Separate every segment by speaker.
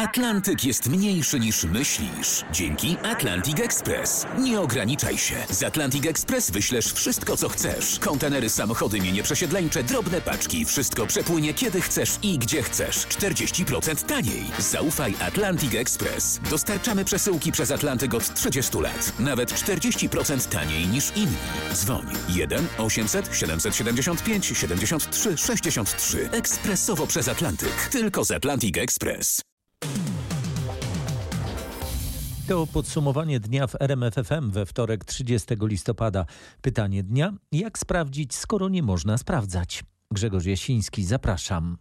Speaker 1: Atlantyk jest mniejszy niż myślisz. Dzięki Atlantic Express. Nie ograniczaj się. Z Atlantic Express wyślesz wszystko, co chcesz. Kontenery, samochody, mienie przesiedleńcze, drobne paczki. Wszystko przepłynie kiedy chcesz i gdzie chcesz. 40% taniej. Zaufaj Atlantic Express. Dostarczamy przesyłki przez Atlantyk od 30 lat. Nawet 40% taniej niż inni. Dzwoń 1 800 775 73 63. Ekspresowo przez Atlantyk. Tylko z Atlantic Express.
Speaker 2: To podsumowanie dnia w RMF FM we wtorek 30 listopada. Pytanie dnia: jak sprawdzić, skoro nie można sprawdzać? Grzegorz Jasiński, zapraszam.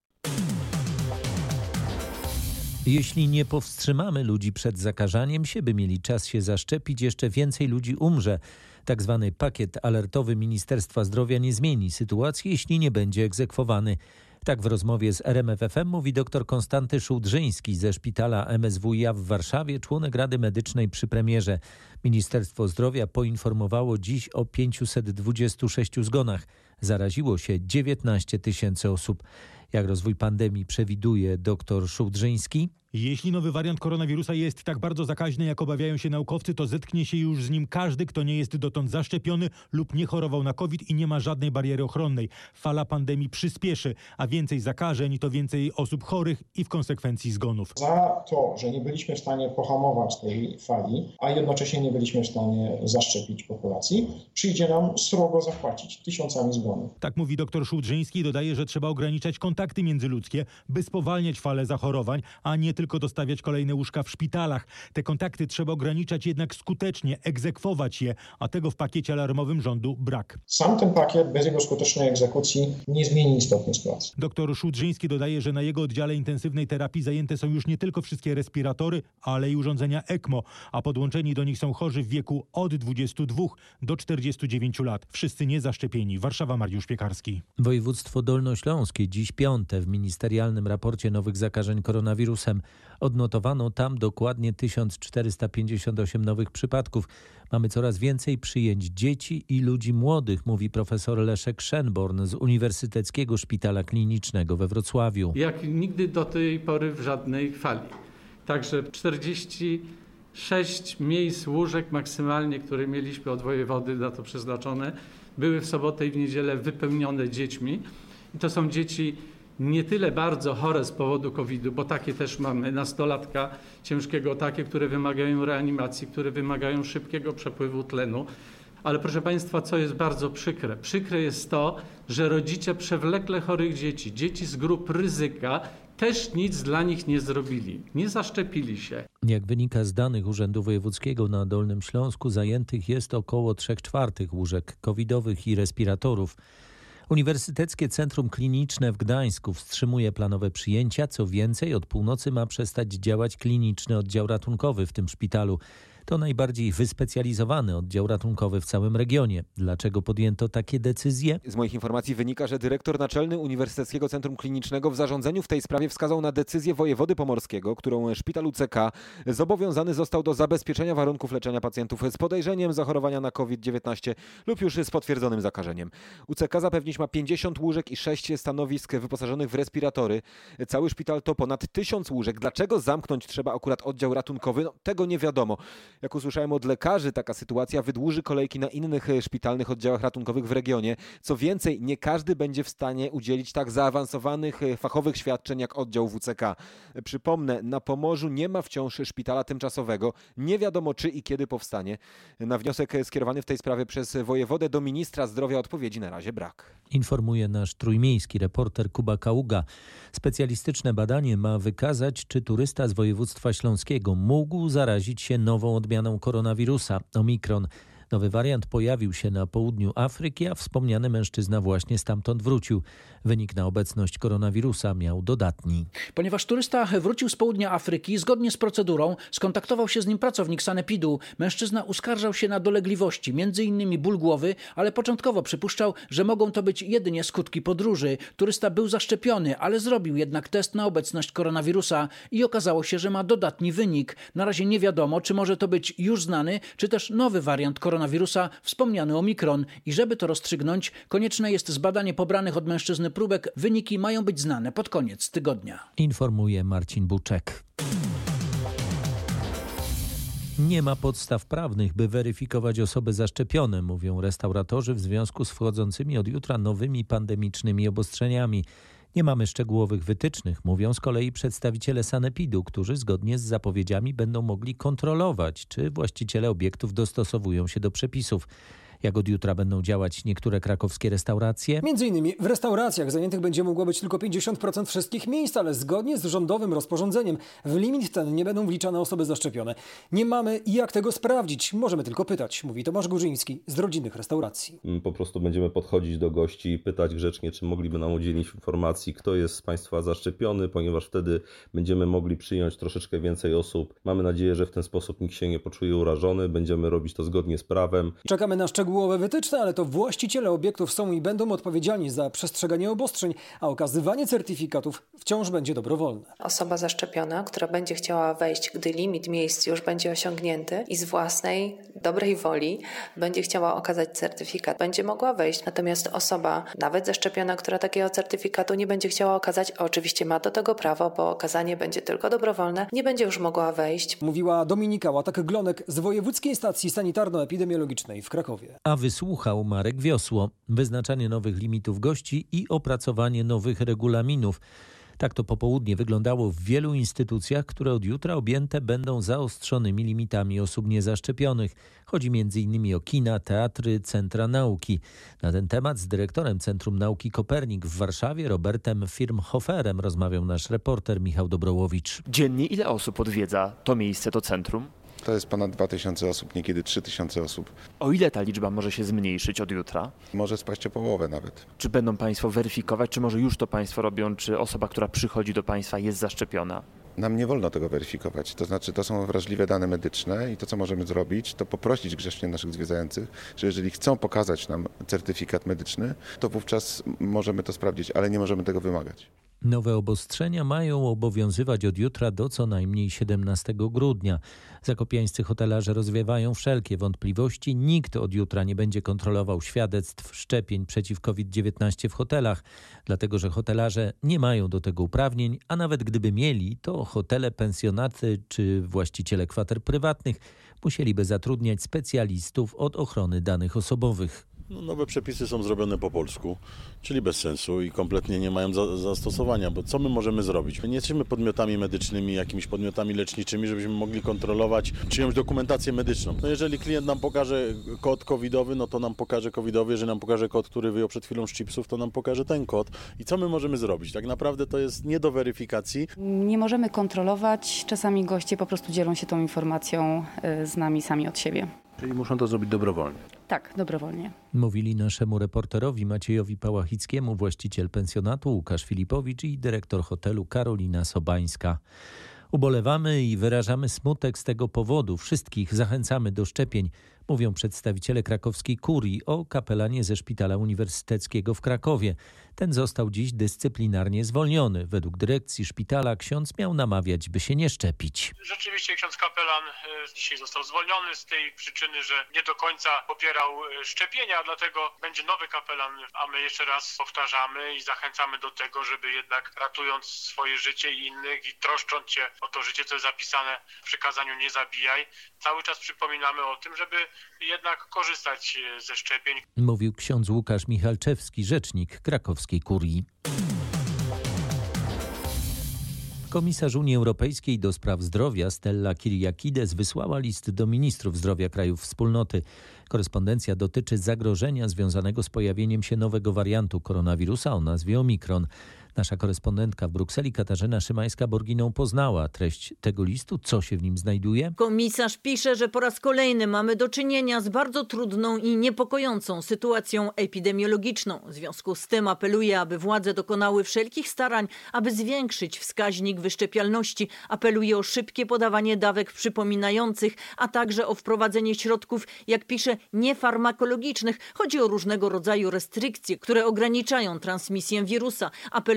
Speaker 2: Jeśli nie powstrzymamy ludzi przed zakażaniem się, by mieli czas się zaszczepić, jeszcze więcej ludzi umrze. Tak zwany pakiet alertowy Ministerstwa Zdrowia nie zmieni sytuacji, jeśli nie będzie egzekwowany. Tak w rozmowie z RMF FM mówi dr Konstanty Szułdrzyński ze szpitala MSWiA w Warszawie, członek Rady Medycznej przy premierze. Ministerstwo Zdrowia poinformowało dziś o 526 zgonach. Zaraziło się 19 000 osób. Jak rozwój pandemii przewiduje dr Szułdrzyński?
Speaker 3: Jeśli nowy wariant koronawirusa jest tak bardzo zakaźny, jak obawiają się naukowcy, to zetknie się już z nim każdy, kto nie jest dotąd zaszczepiony lub nie chorował na COVID i nie ma żadnej bariery ochronnej. Fala pandemii przyspieszy, a więcej zakażeń to więcej osób chorych i w konsekwencji zgonów.
Speaker 4: Za to, że nie byliśmy w stanie pohamować tej fali, a jednocześnie nie byliśmy w stanie zaszczepić populacji, przyjdzie nam srogo zapłacić tysiącami zgonów.
Speaker 3: Tak mówi dr Szułdrzyński i dodaje, że trzeba ograniczać kontakty międzyludzkie, by spowalniać falę zachorowań, a nie tylko dostawiać kolejne łóżka w szpitalach. Te kontakty trzeba ograniczać jednak skutecznie, egzekwować je, a tego w pakiecie alarmowym rządu brak.
Speaker 4: Sam ten pakiet bez jego skutecznej egzekucji nie zmieni istotnie sytuacji.
Speaker 3: Dr Szułdrzyński dodaje, że na jego oddziale intensywnej terapii zajęte są już nie tylko wszystkie respiratory, ale i urządzenia ECMO, a podłączeni do nich są chorzy w wieku od 22 do 49 lat. Wszyscy niezaszczepieni. Warszawa, Mariusz Piekarski.
Speaker 2: Województwo dolnośląskie dziś piąte w ministerialnym raporcie nowych zakażeń koronawirusem. Odnotowano tam dokładnie 1458 nowych przypadków. Mamy coraz więcej przyjęć dzieci i ludzi młodych, mówi profesor Leszek Szenborn z Uniwersyteckiego Szpitala Klinicznego we Wrocławiu.
Speaker 5: Jak nigdy do tej pory w żadnej fali. Także 46 miejsc, łóżek maksymalnie, które mieliśmy od wojewody na to przeznaczone, były w sobotę i w niedzielę wypełnione dziećmi. I to są dzieci nie tyle bardzo chore z powodu COVID-u, bo takie też mamy, nastolatka ciężkiego, takie, które wymagają reanimacji, które wymagają szybkiego przepływu tlenu. Ale proszę Państwa, co jest bardzo przykre? Przykre jest to, że rodzice przewlekle chorych dzieci, dzieci z grup ryzyka, też nic dla nich nie zrobili, nie zaszczepili się.
Speaker 2: Jak wynika z danych Urzędu Wojewódzkiego na Dolnym Śląsku, zajętych jest około 3/4 łóżek covidowych i respiratorów. Uniwersyteckie Centrum Kliniczne w Gdańsku wstrzymuje planowe przyjęcia. Co więcej, od północy ma przestać działać kliniczny oddział ratunkowy w tym szpitalu. To najbardziej wyspecjalizowany oddział ratunkowy w całym regionie. Dlaczego podjęto takie decyzje?
Speaker 6: Z moich informacji wynika, że dyrektor naczelny Uniwersyteckiego Centrum Klinicznego w zarządzeniu w tej sprawie wskazał na decyzję wojewody pomorskiego, którą szpital UCK zobowiązany został do zabezpieczenia warunków leczenia pacjentów z podejrzeniem zachorowania na COVID-19 lub już z potwierdzonym zakażeniem. UCK zapewnić ma 50 łóżek i 6 stanowisk wyposażonych w respiratory. Cały szpital to ponad 1000 łóżek. Dlaczego zamknąć trzeba akurat oddział ratunkowy? No, tego nie wiadomo. Jak usłyszałem od lekarzy, taka sytuacja wydłuży kolejki na innych szpitalnych oddziałach ratunkowych w regionie. Co więcej, nie każdy będzie w stanie udzielić tak zaawansowanych fachowych świadczeń jak oddział WCK. Przypomnę, na Pomorzu nie ma wciąż szpitala tymczasowego. Nie wiadomo, czy i kiedy powstanie. Na wniosek skierowany w tej sprawie przez wojewodę do ministra zdrowia odpowiedzi na razie brak.
Speaker 2: Informuje nasz trójmiejski reporter Kuba Kaługa. Specjalistyczne badanie ma wykazać, czy turysta z województwa śląskiego mógł zarazić się nową odmianą koronawirusa, Omikron. Nowy wariant pojawił się na południu Afryki, a wspomniany mężczyzna właśnie stamtąd wrócił. Wynik na obecność koronawirusa miał dodatni.
Speaker 7: Ponieważ turysta wrócił z południa Afryki, zgodnie z procedurą skontaktował się z nim pracownik sanepidu. Mężczyzna uskarżał się na dolegliwości, m.in. ból głowy, ale początkowo przypuszczał, że mogą to być jedynie skutki podróży. Turysta był zaszczepiony, ale zrobił jednak test na obecność koronawirusa i okazało się, że ma dodatni wynik. Na razie nie wiadomo, czy może to być już znany, czy też nowy wariant koronawirusa, wspomniany Omikron. I żeby to rozstrzygnąć, konieczne jest zbadanie pobranych od mężczyzny próbek. Wyniki mają być znane pod koniec tygodnia.
Speaker 2: Informuje Marcin Buczek. Nie ma podstaw prawnych, by weryfikować osoby zaszczepione, mówią restauratorzy w związku z wchodzącymi od jutra nowymi pandemicznymi obostrzeniami. Nie mamy szczegółowych wytycznych, mówią z kolei przedstawiciele sanepidu, którzy zgodnie z zapowiedziami będą mogli kontrolować, czy właściciele obiektów dostosowują się do przepisów. Jak od jutra będą działać niektóre krakowskie restauracje?
Speaker 8: Między innymi w restauracjach zajętych będzie mogło być tylko 50% wszystkich miejsc, ale zgodnie z rządowym rozporządzeniem w limit ten nie będą wliczane osoby zaszczepione. Nie mamy jak tego sprawdzić, możemy tylko pytać, mówi Tomasz Górzyński z rodzinnych restauracji.
Speaker 9: Po prostu będziemy podchodzić do gości i pytać grzecznie, czy mogliby nam udzielić informacji, kto jest z Państwa zaszczepiony, ponieważ wtedy będziemy mogli przyjąć troszeczkę więcej osób. Mamy nadzieję, że w ten sposób nikt się nie poczuje urażony, będziemy robić to zgodnie z prawem.
Speaker 8: Czekamy na szczegółowe wytyczne, ale to właściciele obiektów są i będą odpowiedzialni za przestrzeganie obostrzeń, a okazywanie certyfikatów wciąż będzie dobrowolne.
Speaker 10: Osoba zaszczepiona, która będzie chciała wejść, gdy limit miejsc już będzie osiągnięty i z własnej dobrej woli będzie chciała okazać certyfikat, będzie mogła wejść. Natomiast osoba, nawet zaszczepiona, która takiego certyfikatu nie będzie chciała okazać, a oczywiście ma do tego prawo, bo okazanie będzie tylko dobrowolne, nie będzie już mogła wejść.
Speaker 8: Mówiła Dominika Łatak-Glonek z Wojewódzkiej Stacji Sanitarno-Epidemiologicznej w Krakowie.
Speaker 2: A wysłuchał Marek Wiosło. Wyznaczanie nowych limitów gości i opracowanie nowych regulaminów. Tak to popołudnie wyglądało w wielu instytucjach, które od jutra objęte będą zaostrzonymi limitami osób niezaszczepionych. Chodzi m.in. o kina, teatry, centra nauki. Na ten temat z dyrektorem Centrum Nauki Kopernik w Warszawie, Robertem Firmhoferem, rozmawiał nasz reporter Michał Dobrołowicz.
Speaker 11: Dziennie ile osób odwiedza to miejsce, to centrum?
Speaker 12: To jest ponad 2000 osób, niekiedy 3000 osób.
Speaker 11: O ile ta liczba może się zmniejszyć od jutra?
Speaker 12: Może spaść o połowę nawet.
Speaker 11: Czy będą Państwo weryfikować, czy może już to Państwo robią, czy osoba, która przychodzi do Państwa jest zaszczepiona?
Speaker 12: Nam nie wolno tego weryfikować. To znaczy, to są wrażliwe dane medyczne i to, co możemy zrobić, to poprosić grzecznie naszych zwiedzających, że jeżeli chcą pokazać nam certyfikat medyczny, to wówczas możemy to sprawdzić, ale nie możemy tego wymagać.
Speaker 2: Nowe obostrzenia mają obowiązywać od jutra do co najmniej 17 grudnia. Zakopiańscy hotelarze rozwiewają wszelkie wątpliwości. Nikt od jutra nie będzie kontrolował świadectw szczepień przeciw COVID-19 w hotelach, dlatego że hotelarze nie mają do tego uprawnień, a nawet gdyby mieli, to hotele, pensjonaty czy właściciele kwater prywatnych musieliby zatrudniać specjalistów od ochrony danych osobowych.
Speaker 13: Nowe przepisy są zrobione po polsku, czyli bez sensu i kompletnie nie mają zastosowania, bo co my możemy zrobić? My nie jesteśmy podmiotami medycznymi, jakimiś podmiotami leczniczymi, żebyśmy mogli kontrolować czyjąś dokumentację medyczną. No jeżeli klient nam pokaże kod covidowy, no to nam pokaże covidowy, jeżeli nam pokaże kod, który wyjął przed chwilą z chipsów, to nam pokaże ten kod. I co my możemy zrobić? Tak naprawdę to jest nie do weryfikacji.
Speaker 14: Nie możemy kontrolować, czasami goście po prostu dzielą się tą informacją z nami sami od siebie.
Speaker 11: Czyli muszą to zrobić dobrowolnie.
Speaker 14: Tak, dobrowolnie.
Speaker 2: Mówili naszemu reporterowi Maciejowi Pałachickiemu właściciel pensjonatu Łukasz Filipowicz i dyrektor hotelu Karolina Sobańska. Ubolewamy i wyrażamy smutek z tego powodu. Wszystkich zachęcamy do szczepień, mówią przedstawiciele krakowskiej kurii o kapelanie ze Szpitala Uniwersyteckiego w Krakowie. Ten został dziś dyscyplinarnie zwolniony. Według dyrekcji szpitala ksiądz miał namawiać, by się nie szczepić.
Speaker 15: Rzeczywiście ksiądz kapelan dzisiaj został zwolniony z tej przyczyny, że nie do końca popierał szczepienia, dlatego będzie nowy kapelan, a my jeszcze raz powtarzamy i zachęcamy do tego, żeby jednak ratując swoje życie i innych i troszcząc się o to życie, co jest zapisane w przykazaniu nie zabijaj, cały czas przypominamy o tym, żeby jednak korzystać ze szczepień.
Speaker 2: Mówił ksiądz Łukasz Michalczewski, rzecznik krakowskiej kurii. Komisarz Unii Europejskiej do spraw zdrowia Stella Kyriakides wysłała list do ministrów zdrowia krajów wspólnoty. Korespondencja dotyczy zagrożenia związanego z pojawieniem się nowego wariantu koronawirusa o nazwie Omikron. Nasza korespondentka w Brukseli Katarzyna Szymańska-Borginą poznała treść tego listu, co się w nim znajduje.
Speaker 16: Komisarz pisze, że po raz kolejny mamy do czynienia z bardzo trudną i niepokojącą sytuacją epidemiologiczną. W związku z tym apeluje, aby władze dokonały wszelkich starań, aby zwiększyć wskaźnik wyszczepialności. Apeluje o szybkie podawanie dawek przypominających, a także o wprowadzenie środków, jak pisze, niefarmakologicznych. Chodzi o różnego rodzaju restrykcje, które ograniczają transmisję wirusa. Apeluje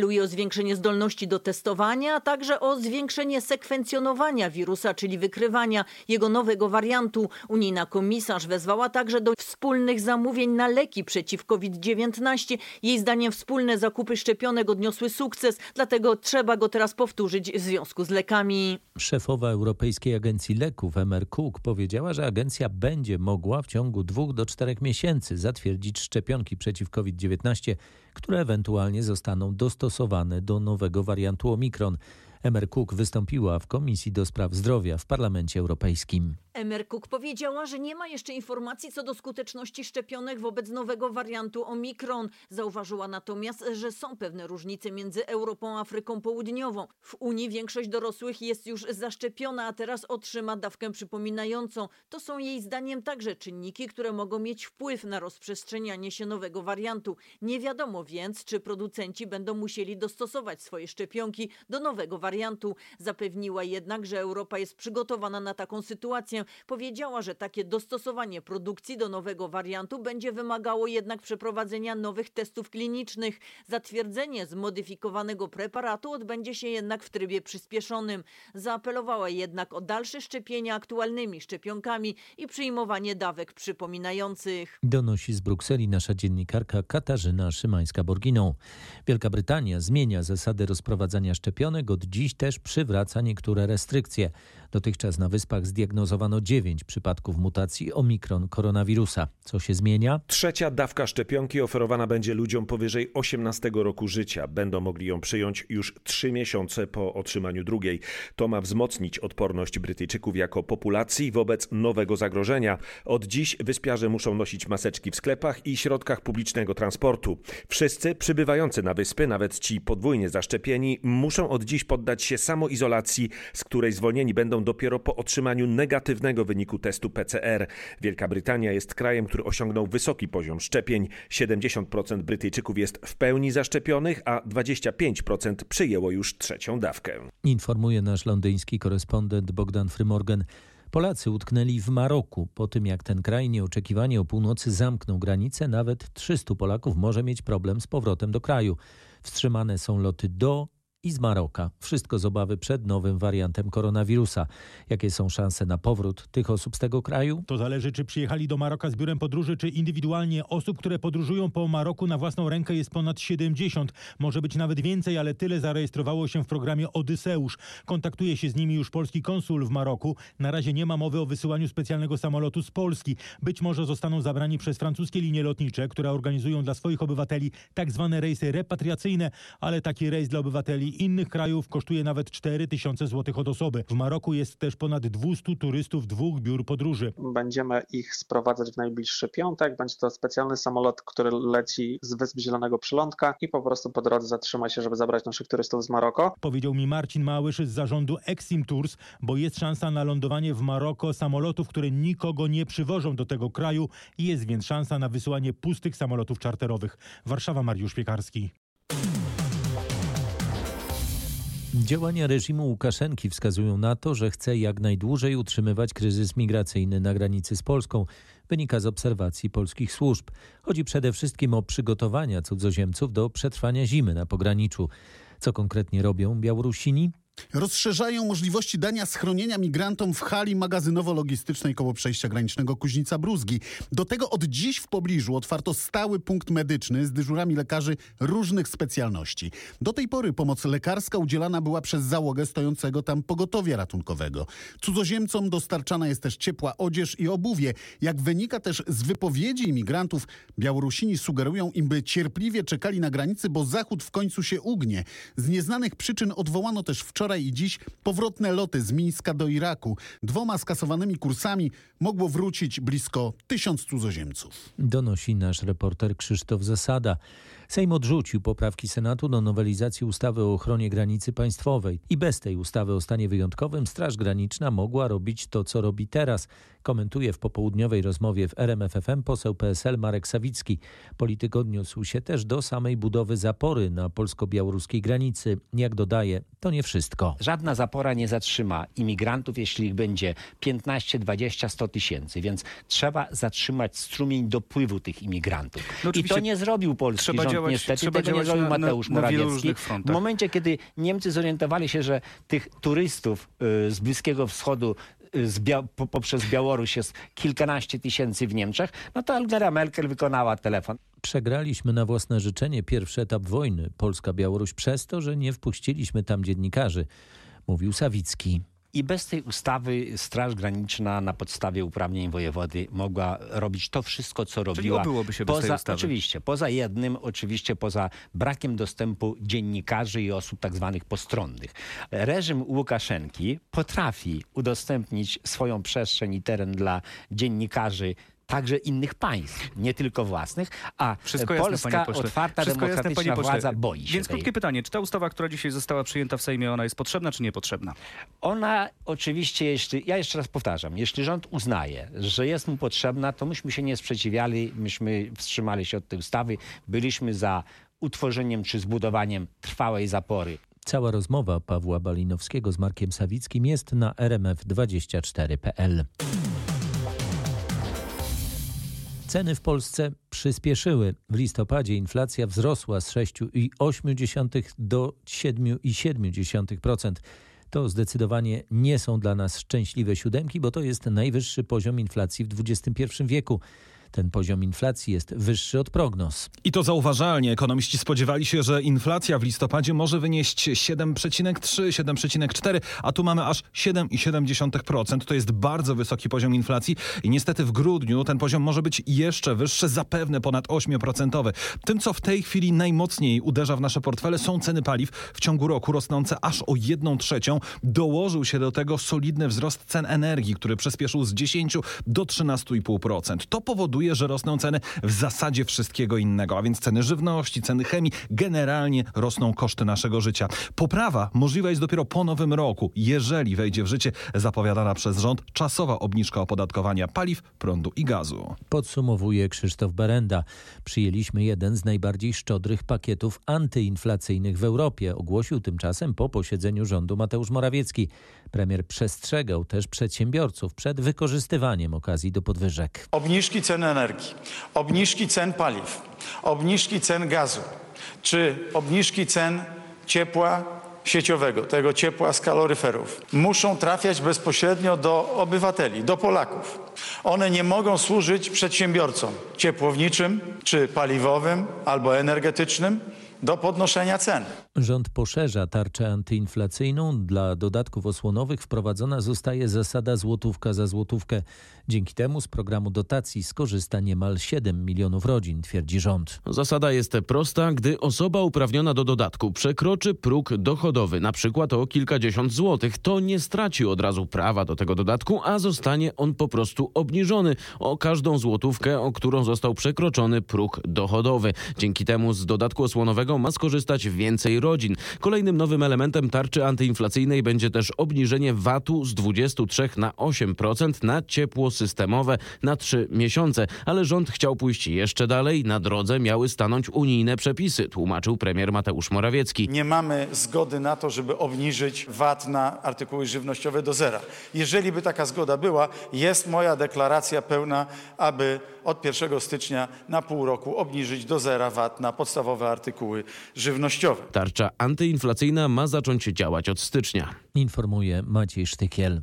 Speaker 16: Apeluje o zwiększenie zdolności do testowania, a także o zwiększenie sekwencjonowania wirusa, czyli wykrywania jego nowego wariantu. Unijna komisarz wezwała także do wspólnych zamówień na leki przeciw COVID-19. Jej zdaniem wspólne zakupy szczepionek odniosły sukces, dlatego trzeba go teraz powtórzyć w związku z lekami.
Speaker 2: Szefowa Europejskiej Agencji Leków Emer Cook powiedziała, że agencja będzie mogła w ciągu 2 do 4 miesięcy zatwierdzić szczepionki przeciw COVID-19, które ewentualnie zostaną dostosowane do nowego wariantu Omikron. Emer Cook wystąpiła w Komisji do Spraw Zdrowia w Parlamencie Europejskim.
Speaker 16: Emer Cook powiedziała, że nie ma jeszcze informacji co do skuteczności szczepionek wobec nowego wariantu Omikron. Zauważyła natomiast, że są pewne różnice między Europą a Afryką Południową. W Unii większość dorosłych jest już zaszczepiona, a teraz otrzyma dawkę przypominającą. To są jej zdaniem także czynniki, które mogą mieć wpływ na rozprzestrzenianie się nowego wariantu. Nie wiadomo więc, czy producenci będą musieli dostosować swoje szczepionki do nowego wariantu. Zapewniła jednak, że Europa jest przygotowana na taką sytuację. Powiedziała, że takie dostosowanie produkcji do nowego wariantu będzie wymagało jednak przeprowadzenia nowych testów klinicznych. Zatwierdzenie zmodyfikowanego preparatu odbędzie się jednak w trybie przyspieszonym. Zaapelowała jednak o dalsze szczepienia aktualnymi szczepionkami i przyjmowanie dawek przypominających.
Speaker 2: Donosi z Brukseli nasza dziennikarka Katarzyna Szymańska-Borginą. Wielka Brytania zmienia zasady rozprowadzania szczepionek. Od dziś też przywraca niektóre restrykcje. Dotychczas na Wyspach zdiagnozowano 9 przypadków mutacji Omikron koronawirusa. Co się zmienia?
Speaker 17: 3. dawka szczepionki oferowana będzie ludziom powyżej 18 roku życia. Będą mogli ją przyjąć już 3 miesiące po otrzymaniu drugiej. To ma wzmocnić odporność Brytyjczyków jako populacji wobec nowego zagrożenia. Od dziś wyspiarze muszą nosić maseczki w sklepach i środkach publicznego transportu. Wszyscy przybywający na wyspy, nawet ci podwójnie zaszczepieni, muszą od dziś poddać się samoizolacji, z której zwolnieni będą dopiero po otrzymaniu negatywnego wyniku testu PCR. Wielka Brytania jest krajem, który osiągnął wysoki poziom szczepień. 70% Brytyjczyków jest w pełni zaszczepionych, a 25% przyjęło już 3. dawkę.
Speaker 2: Informuje nasz londyński korespondent Bogdan Frymorgan. Polacy utknęli w Maroku. Po tym jak ten kraj nieoczekiwanie o północy zamknął granice, nawet 300 Polaków może mieć problem z powrotem do kraju. Wstrzymane są loty do i z Maroka. Wszystko z obawy przed nowym wariantem koronawirusa. Jakie są szanse na powrót tych osób z tego kraju?
Speaker 3: To zależy, czy przyjechali do Maroka z biurem podróży, czy indywidualnie. Osób, które podróżują po Maroku na własną rękę jest ponad 70. Może być nawet więcej, ale tyle zarejestrowało się w programie Odyseusz. Kontaktuje się z nimi już polski konsul w Maroku. Na razie nie ma mowy o wysyłaniu specjalnego samolotu z Polski. Być może zostaną zabrani przez francuskie linie lotnicze, które organizują dla swoich obywateli tak zwane rejsy repatriacyjne, ale taki rejs dla obywateli innych krajów kosztuje nawet 4000 zł od osoby. W Maroku jest też ponad 200 turystów 2 biur podróży.
Speaker 18: Będziemy ich sprowadzać w najbliższy piątek. Będzie to specjalny samolot, który leci z Wysp Zielonego Przylądka i po prostu po drodze zatrzyma się, żeby zabrać naszych turystów z Maroko.
Speaker 3: Powiedział mi Marcin Małysz z zarządu Exim Tours, bo jest szansa na lądowanie w Maroko samolotów, które nikogo nie przywożą do tego kraju i jest więc szansa na wysyłanie pustych samolotów czarterowych. Warszawa, Mariusz Piekarski.
Speaker 2: Działania reżimu Łukaszenki wskazują na to, że chce jak najdłużej utrzymywać kryzys migracyjny na granicy z Polską. Wynika z obserwacji polskich służb. Chodzi przede wszystkim o przygotowania cudzoziemców do przetrwania zimy na pograniczu. Co konkretnie robią Białorusini?
Speaker 19: Rozszerzają możliwości dania schronienia migrantom w hali magazynowo-logistycznej koło przejścia granicznego Kuźnica-Bruzgi. Do tego od dziś w pobliżu otwarto stały punkt medyczny z dyżurami lekarzy różnych specjalności. Do tej pory pomoc lekarska udzielana była przez załogę stojącego tam pogotowia ratunkowego. Cudzoziemcom dostarczana jest też ciepła odzież i obuwie. Jak wynika też z wypowiedzi imigrantów, Białorusini sugerują im, by cierpliwie czekali na granicy, bo Zachód w końcu się ugnie. Z nieznanych przyczyn odwołano też wczoraj i dziś powrotne loty z Mińska do Iraku. 2 skasowanymi kursami mogło wrócić blisko 1000 cudzoziemców.
Speaker 2: Donosi nasz reporter Krzysztof Zasada. Sejm odrzucił poprawki Senatu do nowelizacji ustawy o ochronie granicy państwowej. I bez tej ustawy o stanie wyjątkowym Straż Graniczna mogła robić to, co robi teraz. Komentuje w popołudniowej rozmowie w RMF FM poseł PSL Marek Sawicki. Polityk odniósł się też do samej budowy zapory na polsko-białoruskiej granicy. Jak dodaje, to nie wszystko.
Speaker 20: Żadna zapora nie zatrzyma imigrantów, jeśli ich będzie 15, 20, 100 tysięcy, więc trzeba zatrzymać strumień dopływu tych imigrantów. I to nie zrobił polski rząd rząd niestety tego nie zrobił, Mateusz Morawiecki. W momencie, kiedy Niemcy zorientowali się, że tych turystów z Bliskiego Wschodu poprzez Białoruś jest kilkanaście tysięcy w Niemczech, no to Angela Merkel wykonała telefon.
Speaker 2: Przegraliśmy na własne życzenie pierwszy etap wojny Polska-Białoruś przez to, że nie wpuściliśmy tam dziennikarzy, mówił Sawicki.
Speaker 20: I bez tej ustawy Straż Graniczna na podstawie uprawnień wojewody mogła robić to wszystko, co robiła.
Speaker 21: Czyli obyłoby się bez tej ustawy.
Speaker 20: Oczywiście, poza brakiem dostępu dziennikarzy i osób tak zwanych postronnych. Reżim Łukaszenki potrafi udostępnić swoją przestrzeń i teren dla dziennikarzy także innych państw, nie tylko własnych, a Polska, otwarta, demokratyczna władza boi się
Speaker 21: Więc krótkie pytanie, czy ta ustawa, która dzisiaj została przyjęta w Sejmie, ona jest potrzebna czy niepotrzebna?
Speaker 20: Ona oczywiście, ja jeszcze raz powtarzam, jeśli rząd uznaje, że jest mu potrzebna, to myśmy się nie sprzeciwiali, myśmy wstrzymali się od tej ustawy, byliśmy za utworzeniem czy zbudowaniem trwałej zapory.
Speaker 2: Cała rozmowa Pawła Balinowskiego z Markiem Sawickim jest na rmf24.pl. Ceny w Polsce przyspieszyły. W listopadzie inflacja wzrosła z 6,8 do 7,7%. To zdecydowanie nie są dla nas szczęśliwe siódemki, bo to jest najwyższy poziom inflacji w XXI wieku. Ten poziom inflacji jest wyższy od prognoz.
Speaker 21: I to zauważalnie. Ekonomiści spodziewali się, że inflacja w listopadzie może wynieść 7,3, 7,4, a tu mamy aż 7,7%. To jest bardzo wysoki poziom inflacji i niestety w grudniu ten poziom może być jeszcze wyższy, zapewne ponad 8%. Tym, co w tej chwili najmocniej uderza w nasze portfele, są ceny paliw w ciągu roku rosnące aż o 1/3. Dołożył się do tego solidny wzrost cen energii, który przyspieszył z 10 do 13,5%. To powoduje, że rosną ceny w zasadzie wszystkiego innego, a więc ceny żywności, ceny chemii, generalnie rosną koszty naszego życia. Poprawa możliwa jest dopiero po nowym roku, jeżeli wejdzie w życie zapowiadana przez rząd czasowa obniżka opodatkowania paliw, prądu i gazu.
Speaker 2: Podsumowuje Krzysztof Berenda. Przyjęliśmy jeden z najbardziej szczodrych pakietów antyinflacyjnych w Europie, ogłosił tymczasem po posiedzeniu rządu Mateusz Morawiecki. Premier przestrzegał też przedsiębiorców przed wykorzystywaniem okazji do podwyżek.
Speaker 22: Obniżki cen energii, obniżki cen paliw, obniżki cen gazu, czy obniżki cen ciepła sieciowego, tego ciepła z kaloryferów, muszą trafiać bezpośrednio do obywateli, do Polaków. One nie mogą służyć przedsiębiorcom ciepłowniczym, czy paliwowym, albo energetycznym, do podnoszenia cen.
Speaker 2: Rząd poszerza tarczę antyinflacyjną. Dla dodatków osłonowych wprowadzona zostaje zasada złotówka za złotówkę. Dzięki temu z programu dotacji skorzysta niemal 7 milionów rodzin, twierdzi rząd.
Speaker 23: Zasada jest prosta. Gdy osoba uprawniona do dodatku przekroczy próg dochodowy, na przykład o kilkadziesiąt złotych, to nie straci od razu prawa do tego dodatku, a zostanie on po prostu obniżony o każdą złotówkę, o którą został przekroczony próg dochodowy. Dzięki temu z dodatku osłonowego ma skorzystać więcej rodzin. Kolejnym nowym elementem tarczy antyinflacyjnej będzie też obniżenie VAT-u z 23 na 8% na ciepło systemowe na 3 miesiące. Ale rząd chciał pójść jeszcze dalej. Na drodze miały stanąć unijne przepisy, tłumaczył premier Mateusz Morawiecki.
Speaker 22: Nie mamy zgody na to, żeby obniżyć VAT na artykuły żywnościowe do zera. Jeżeli by taka zgoda była, jest moja deklaracja pełna, aby od 1 stycznia na pół roku obniżyć do zera VAT na podstawowe artykuły żywnościowe.
Speaker 23: Tarcza antyinflacyjna ma zacząć działać od stycznia.
Speaker 2: Informuje Maciej Sztykiel.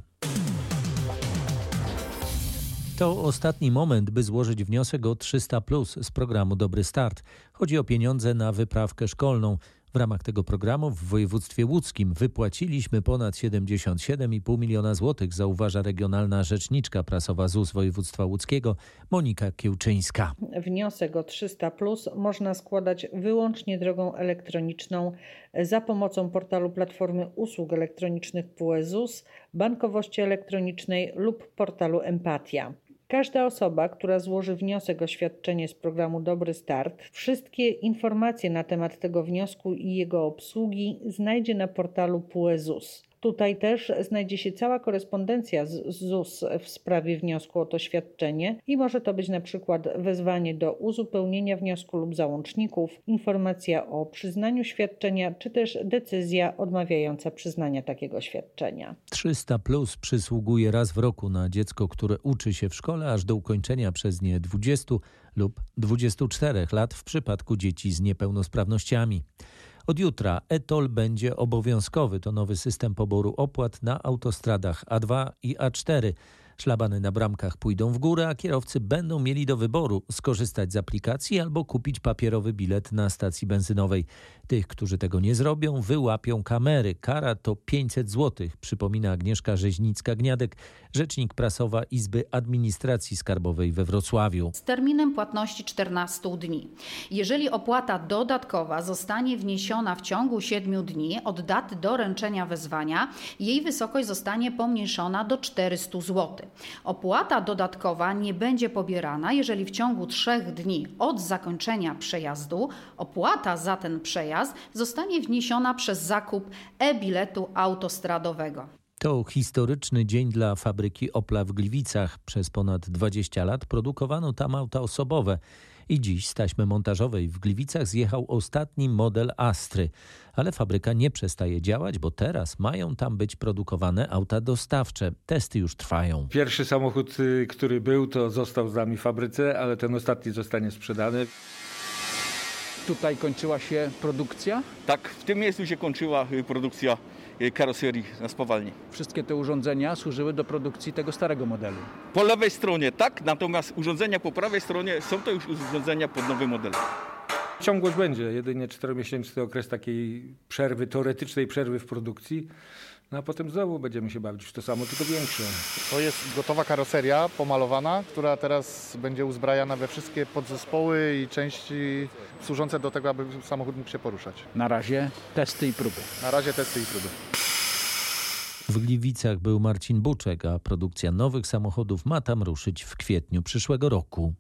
Speaker 2: To ostatni moment, by złożyć wniosek o 300+ z programu Dobry Start. Chodzi o pieniądze na wyprawkę szkolną. W ramach tego programu w województwie łódzkim wypłaciliśmy ponad 77,5 miliona złotych, zauważa regionalna rzeczniczka prasowa ZUS województwa łódzkiego Monika Kiełczyńska.
Speaker 24: Wniosek o 300+ można składać wyłącznie drogą elektroniczną za pomocą portalu Platformy Usług Elektronicznych PUE ZUS, bankowości elektronicznej lub portalu Empatia. Każda osoba, która złoży wniosek o świadczenie z programu Dobry Start, wszystkie informacje na temat tego wniosku i jego obsługi znajdzie na portalu PUE ZUS. Tutaj też znajdzie się cała korespondencja z ZUS w sprawie wniosku o to świadczenie i może to być na przykład wezwanie do uzupełnienia wniosku lub załączników, informacja o przyznaniu świadczenia, czy też decyzja odmawiająca przyznania takiego świadczenia.
Speaker 2: 300+ przysługuje raz w roku na dziecko, które uczy się w szkole, aż do ukończenia przez nie 20 lub 24 lat w przypadku dzieci z niepełnosprawnościami. Od jutra e-TOLL będzie obowiązkowy. To nowy system poboru opłat na autostradach A2 i A4. Szlabany na bramkach pójdą w górę, a kierowcy będą mieli do wyboru skorzystać z aplikacji albo kupić papierowy bilet na stacji benzynowej. Tych, którzy tego nie zrobią, wyłapią kamery. Kara to 500 zł, przypomina Agnieszka Rzeźnicka-Gniadek, rzecznik prasowa Izby Administracji Skarbowej we Wrocławiu.
Speaker 1: Z terminem płatności 14 dni. Jeżeli opłata dodatkowa zostanie wniesiona w ciągu 7 dni od daty doręczenia wezwania, jej wysokość zostanie pomniejszona do 400 zł. Opłata dodatkowa nie będzie pobierana, jeżeli w ciągu 3 dni od zakończenia przejazdu opłata za ten przejazd zostanie wniesiona przez zakup e-biletu autostradowego.
Speaker 2: To historyczny dzień dla fabryki Opla w Gliwicach. Przez ponad 20 lat produkowano tam auta osobowe. I dziś z taśmy montażowej w Gliwicach zjechał ostatni model Astry. Ale fabryka nie przestaje działać, bo teraz mają tam być produkowane auta dostawcze. Testy już trwają.
Speaker 4: Pierwszy samochód, który był, to został z nami w fabryce, ale ten ostatni zostanie sprzedany.
Speaker 5: Tutaj kończyła się produkcja?
Speaker 6: Tak, w tym miejscu się kończyła produkcja karoserii na spowalni.
Speaker 5: Wszystkie te urządzenia służyły do produkcji tego starego modelu?
Speaker 6: Po lewej stronie tak, natomiast urządzenia po prawej stronie są to już urządzenia pod nowy model.
Speaker 4: Ciągłość będzie, jedynie 4-miesięczny okres takiej przerwy, teoretycznej przerwy w produkcji. No a potem znowu będziemy się bawić w to samo, tylko większe.
Speaker 25: To jest gotowa karoseria pomalowana, która teraz będzie uzbrajana we wszystkie podzespoły i części służące do tego, aby samochód mógł się poruszać.
Speaker 5: Na razie testy i próby.
Speaker 25: Na razie testy i próby.
Speaker 2: W Gliwicach był Marcin Buczek, a produkcja nowych samochodów ma tam ruszyć w kwietniu przyszłego roku.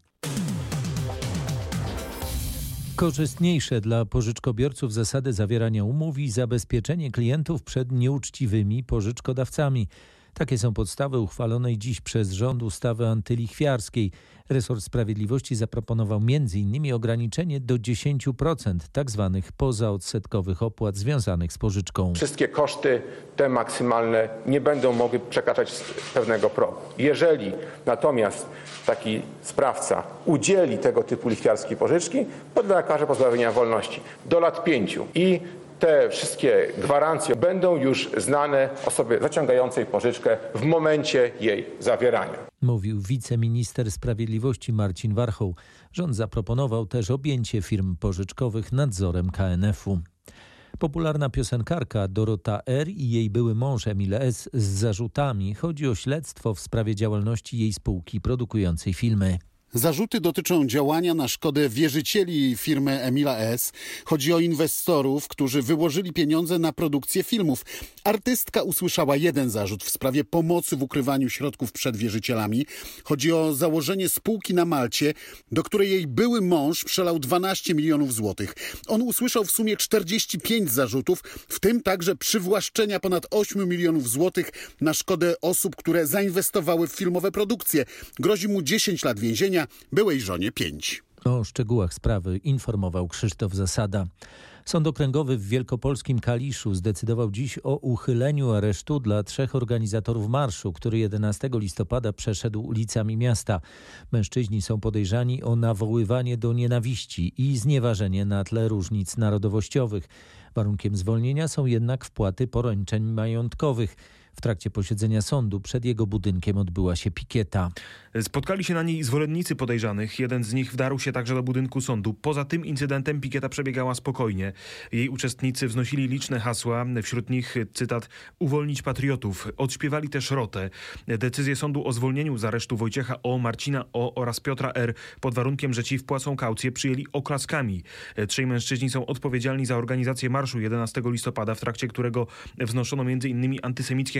Speaker 2: Korzystniejsze dla pożyczkobiorców zasady zawierania umów i zabezpieczenie klientów przed nieuczciwymi pożyczkodawcami. Takie są podstawy uchwalonej dziś przez rząd ustawy antylichwiarskiej. Resort Sprawiedliwości zaproponował m.in. ograniczenie do 10% tzw. pozaodsetkowych opłat związanych z pożyczką.
Speaker 26: Wszystkie koszty, te maksymalne, nie będą mogły przekraczać pewnego progu. Jeżeli natomiast taki sprawca udzieli tego typu lichwiarskiej pożyczki, podlega karze pozbawienia wolności do lat 5 i te wszystkie gwarancje będą już znane osobie zaciągającej pożyczkę w momencie jej zawierania.
Speaker 2: Mówił wiceminister sprawiedliwości Marcin Warchoł. Rząd zaproponował też objęcie firm pożyczkowych nadzorem KNF-u. Popularna piosenkarka Dorota R. i jej były mąż Emil S. z zarzutami. Chodzi o śledztwo w sprawie działalności jej spółki produkującej filmy.
Speaker 19: Zarzuty dotyczą działania na szkodę wierzycieli firmy Emila S. Chodzi o inwestorów, którzy wyłożyli pieniądze na produkcję filmów. Artystka usłyszała jeden zarzut w sprawie pomocy w ukrywaniu środków przed wierzycielami. Chodzi o założenie spółki na Malcie, do której jej były mąż przelał 12 milionów złotych. On usłyszał w sumie 45 zarzutów, w tym także przywłaszczenia ponad 8 milionów złotych na szkodę osób, które zainwestowały w filmowe produkcje. Grozi mu 10 lat więzienia. Byłej żonie 5.
Speaker 2: O szczegółach sprawy informował Krzysztof Zasada. Sąd Okręgowy w wielkopolskim Kaliszu zdecydował dziś o uchyleniu aresztu dla 3 organizatorów marszu, który 11 listopada przeszedł ulicami miasta. Mężczyźni są podejrzani o nawoływanie do nienawiści i znieważenie na tle różnic narodowościowych. Warunkiem zwolnienia są jednak wpłaty poręczeń majątkowych. W trakcie posiedzenia sądu przed jego budynkiem odbyła się pikieta.
Speaker 21: Spotkali się na niej zwolennicy podejrzanych. Jeden z nich wdarł się także do budynku sądu. Poza tym incydentem pikieta przebiegała spokojnie. Jej uczestnicy wznosili liczne hasła. Wśród nich, cytat, uwolnić patriotów. Odśpiewali też rotę. Decyzję sądu o zwolnieniu z aresztu Wojciecha O., Marcina O. oraz Piotra R. pod warunkiem, że ci wpłacą kaucję, przyjęli oklaskami. 3 mężczyźni są odpowiedzialni za organizację marszu 11 listopada, w trakcie którego wznoszono m.in. antysemickie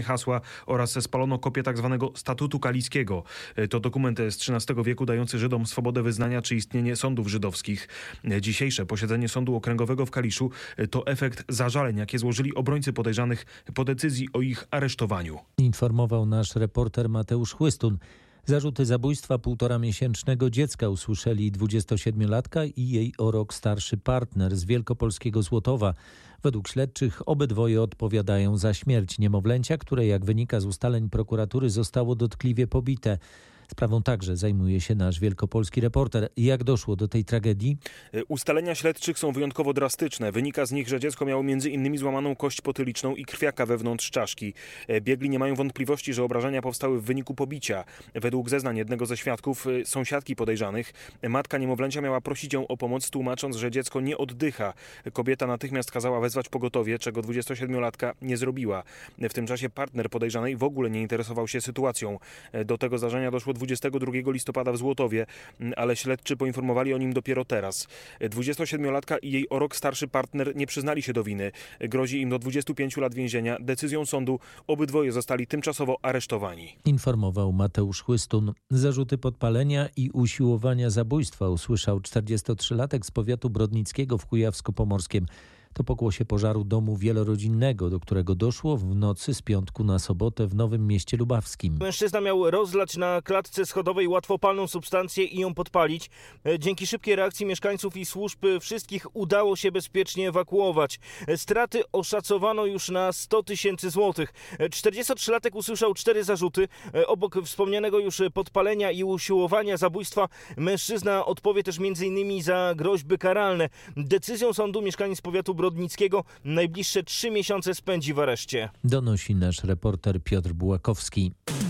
Speaker 7: hasła oraz spalono kopię tzw. Statutu Kaliskiego. To dokument z XIII wieku dający Żydom swobodę wyznania czy istnienie sądów żydowskich. Dzisiejsze posiedzenie Sądu Okręgowego w Kaliszu to efekt zażaleń, jakie złożyli obrońcy podejrzanych po decyzji o ich aresztowaniu.
Speaker 2: Informował nasz reporter Mateusz Chłystun. Zarzuty zabójstwa 1,5-miesięcznego dziecka usłyszeli 27-latka i jej o rok starszy partner z wielkopolskiego Złotowa. Według śledczych obydwoje odpowiadają za śmierć niemowlęcia, które, jak wynika z ustaleń prokuratury, zostało dotkliwie pobite. Sprawą także zajmuje się nasz wielkopolski reporter. Jak doszło do tej tragedii?
Speaker 7: Ustalenia śledczych są wyjątkowo drastyczne. Wynika z nich, że dziecko miało m.in. złamaną kość potyliczną i krwiaka wewnątrz czaszki. Biegli nie mają wątpliwości, że obrażenia powstały w wyniku pobicia. Według zeznań jednego ze świadków, sąsiadki podejrzanych, matka niemowlęcia miała prosić ją o pomoc, tłumacząc, że dziecko nie oddycha. Kobieta natychmiast kazała wezwać pogotowie, czego 27-latka nie zrobiła. W tym czasie partner podejrzanej w ogóle nie interesował się sytuacją. Do tego zdarzenia doszło 22 listopada w Złotowie, ale śledczy poinformowali o nim dopiero teraz. 27-latka i jej o rok starszy partner nie przyznali się do winy. Grozi im do 25 lat więzienia. Decyzją sądu obydwoje zostali tymczasowo aresztowani.
Speaker 2: Informował Mateusz Chłystun. Zarzuty podpalenia i usiłowania zabójstwa usłyszał 43-latek z powiatu brodnickiego w Kujawsko-Pomorskiem. To pokłosie pożaru domu wielorodzinnego, do którego doszło w nocy z piątku na sobotę w Nowym Mieście Lubawskim.
Speaker 8: Mężczyzna miał rozlać na klatce schodowej łatwopalną substancję i ją podpalić. Dzięki szybkiej reakcji mieszkańców i służb wszystkich udało się bezpiecznie ewakuować. Straty oszacowano już na 100 000 złotych. 43-latek usłyszał 4 zarzuty. Obok wspomnianego już podpalenia i usiłowania zabójstwa mężczyzna odpowie też m.in. za groźby karalne. Decyzją sądu mieszkaniec powiatu Brodnickiego najbliższe 3 miesiące spędzi w areszcie.
Speaker 2: Donosi nasz reporter Piotr Bułakowski.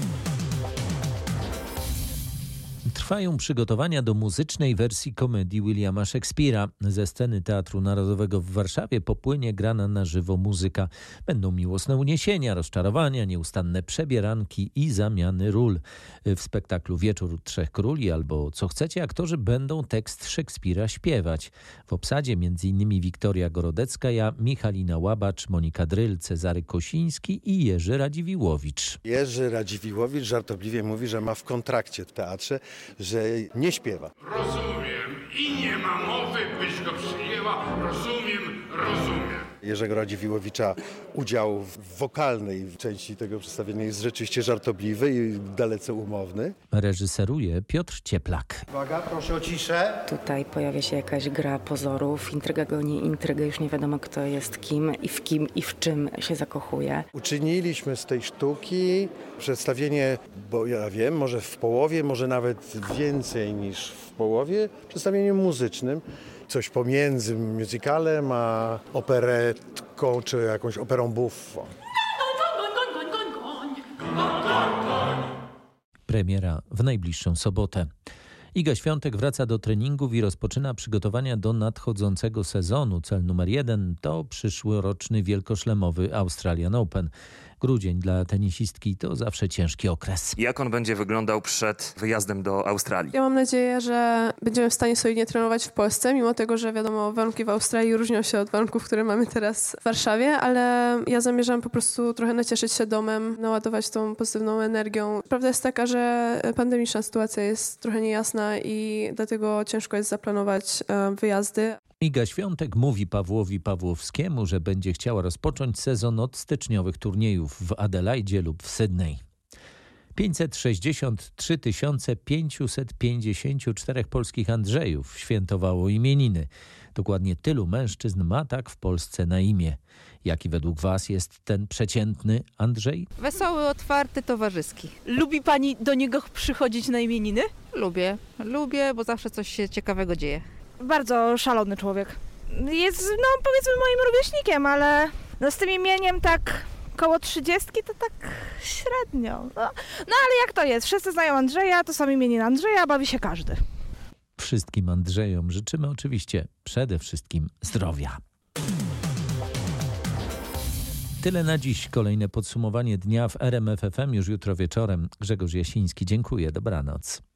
Speaker 2: Trwają przygotowania do muzycznej wersji komedii Williama Szekspira. Ze sceny Teatru Narodowego w Warszawie popłynie grana na żywo muzyka. Będą miłosne uniesienia, rozczarowania, nieustanne przebieranki i zamiany ról. W spektaklu Wieczór Trzech Króli albo Co chcecie aktorzy będą tekst Szekspira śpiewać. W obsadzie m.in. Wiktoria Gorodecka, Michalina Łabacz, Monika Dryl, Cezary Kosiński i Jerzy Radziwiłowicz.
Speaker 9: Jerzy Radziwiłowicz żartobliwie mówi, że ma w kontrakcie w teatrze, że nie śpiewa.
Speaker 10: Rozumiem i nie ma mowy, byś go przyjęła. Rozumiem.
Speaker 9: Jerzego Radziwiłowicza udział w wokalnej części tego przedstawienia jest rzeczywiście żartobliwy i dalece umowny.
Speaker 2: Reżyseruje Piotr Cieplak.
Speaker 9: Uwaga, proszę o ciszę.
Speaker 14: Tutaj pojawia się jakaś gra pozorów, intryga goni intrygę, już nie wiadomo kto jest kim i w czym się zakochuje.
Speaker 9: Uczyniliśmy z tej sztuki przedstawienie, bo ja wiem, może w połowie, może nawet więcej niż w połowie, przedstawieniem muzycznym. Coś pomiędzy musicalem a operetką, czy jakąś operą buffo.
Speaker 2: Premiera w najbliższą sobotę. Iga Świątek wraca do treningów i rozpoczyna przygotowania do nadchodzącego sezonu. Cel numer 1 to przyszłoroczny wielkoszlemowy Australian Open. Grudzień dla tenisistki to zawsze ciężki okres.
Speaker 12: Jak on będzie wyglądał przed wyjazdem do Australii?
Speaker 13: Ja mam nadzieję, że będziemy w stanie solidnie trenować w Polsce, mimo tego, że wiadomo, warunki w Australii różnią się od warunków, które mamy teraz w Warszawie, ale ja zamierzam po prostu trochę nacieszyć się domem, naładować tą pozytywną energią. Prawda jest taka, że pandemiczna sytuacja jest trochę niejasna i dlatego ciężko jest zaplanować wyjazdy.
Speaker 2: Iga Świątek mówi Pawłowi Pawłowskiemu, że będzie chciała rozpocząć sezon od styczniowych turniejów w Adelaidzie lub w Sydney. 563 554 polskich Andrzejów świętowało imieniny. Dokładnie tylu mężczyzn ma tak w Polsce na imię. Jaki według Was jest ten przeciętny Andrzej?
Speaker 27: Wesoły, otwarty, towarzyski.
Speaker 16: Lubi pani do niego przychodzić na imieniny?
Speaker 27: Lubię, bo zawsze coś się ciekawego dzieje.
Speaker 28: Bardzo szalony człowiek. Jest, powiedzmy moim rówieśnikiem, ale z tym imieniem tak koło 30 to tak średnio. No ale jak to jest? Wszyscy znają Andrzeja, to są imieniny Andrzeja, bawi się każdy.
Speaker 2: Wszystkim Andrzejom życzymy oczywiście przede wszystkim zdrowia. Tyle na dziś. Kolejne podsumowanie dnia w RMF FM już jutro wieczorem. Grzegorz Jasiński, dziękuję. Dobranoc.